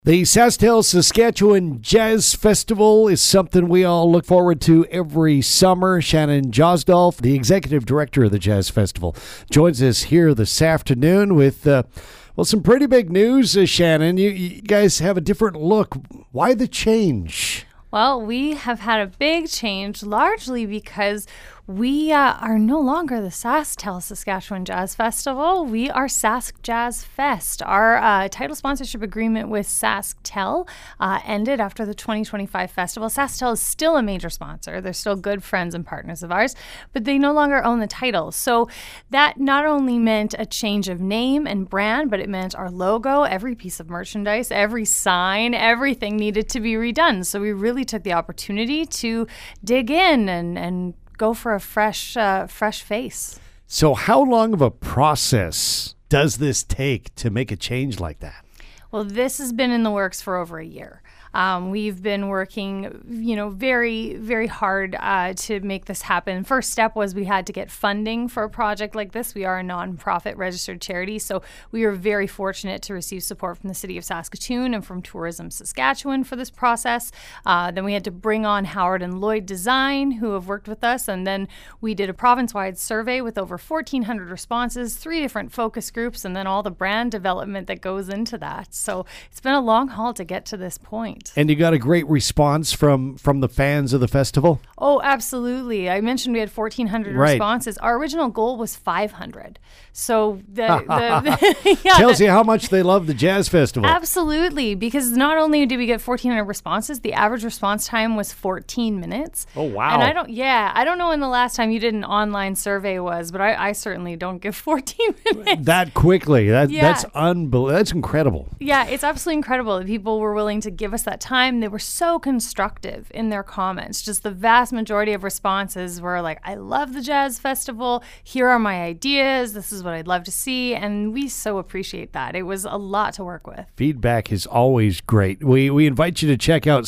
The SaskTel Saskatchewan Jazz Festival is something we all look forward to every summer. Shannon Josdolf, the executive director of the Jazz Festival, joins us here this afternoon with, some pretty big news, Shannon. You guys have a different look. Why the change? Well, we have had a big change, largely because we are no longer the SaskTel Saskatchewan Jazz Festival. We are Sask Jazz Fest. Our title sponsorship agreement with SaskTel ended after the 2025 festival. SaskTel is still a major sponsor. They're still good friends and partners of ours, but they no longer own the title. So that not only meant a change of name and brand, but it meant our logo, every piece of merchandise, every sign, everything needed to be redone. So we really took the opportunity to dig in and go for a fresh face. So how long of a process does this take to make a change like that? Well, this has been in the works for over a year. We've been working, very, very hard to make this happen. First step was we had to get funding for a project like this. We are a nonprofit registered charity, so we are very fortunate to receive support from the City of Saskatoon and from Tourism Saskatchewan for this process. Then we had to bring on Howard and Lloyd Design, who have worked with us, and then we did a province-wide survey with over 1,400 responses, 3 different focus groups, and then all the brand development that goes into that. So it's been a long haul to get to this point. And you got a great response from the fans of the festival? Oh, absolutely. I mentioned we had 1,400 responses. Our original goal was 500. So tells you how much they love the Jazz Festival. Absolutely, because not only did we get 1,400 responses, the average response time was 14 minutes. Oh, wow. And I don't know when the last time you did an online survey was, but I certainly don't give 14 minutes. That quickly. That's unbelievable. That's incredible. Yeah, it's absolutely incredible that people were willing to give us that time. They were so constructive in their comments. Just the vast majority of responses were like, I love the Jazz Festival. Here are my ideas. This is what I'd love to see. And we so appreciate that. It was a lot to work with. Feedback is always great. We invite you to check out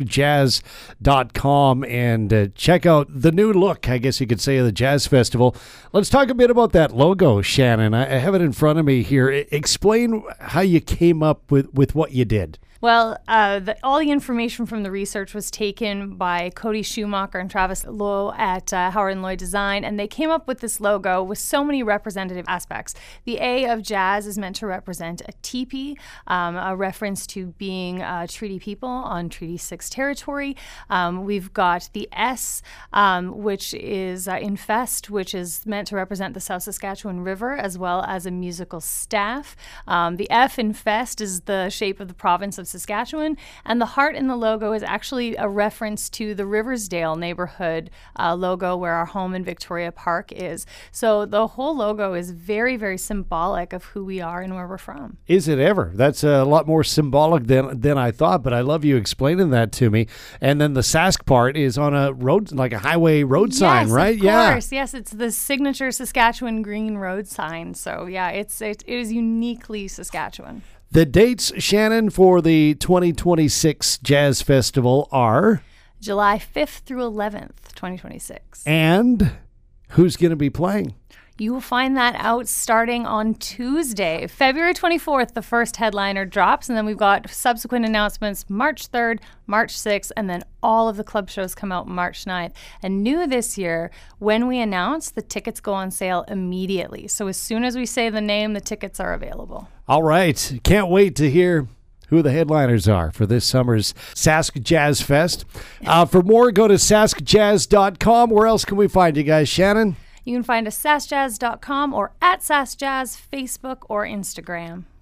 saskjazz.com and check out the new look, I guess you could say, of the Jazz Festival. Let's talk a bit about that logo, Shannon. I have it in front of me here. Explain how you came up with what you did. Well, all the information from the research was taken by Cody Schumacher and Travis Lowe at Howard and Lloyd Design, and they came up with this logo with so many representative aspects. The A of jazz is meant to represent a teepee, a reference to being treaty people on Treaty 6 territory. We've got the S, which is Infest, which is meant to represent the South Saskatchewan River, as well as a musical staff. The F, Infest, is the shape of the province of Saskatchewan, and the heart in the logo is actually a reference to the Riversdale neighborhood logo where our home in Victoria Park is. So the whole logo is very, very symbolic of who we are and where we're from. Is it ever? That's a lot more symbolic than I thought, but I love you explaining that to me. And then the Sask part is on a road, like a highway road sign, right? Of course. Yes, it's the signature Saskatchewan green road sign. So yeah, it is uniquely Saskatchewan. The dates, Shannon, for the 2026 Jazz Festival are? July 5th through 11th, 2026. And who's going to be playing? You will find that out starting on Tuesday. February 24th, the first headliner drops, and then we've got subsequent announcements March 3rd, March 6th, and then all of the club shows come out March 9th. And new this year, when we announce, the tickets go on sale immediately. So as soon as we say the name, the tickets are available. All right. Can't wait to hear who the headliners are for this summer's Sask Jazz Fest. For more, go to saskjazz.com. Where else can we find you guys, Shannon? You can find us saskjazz.com or at saskjazz, Facebook or Instagram.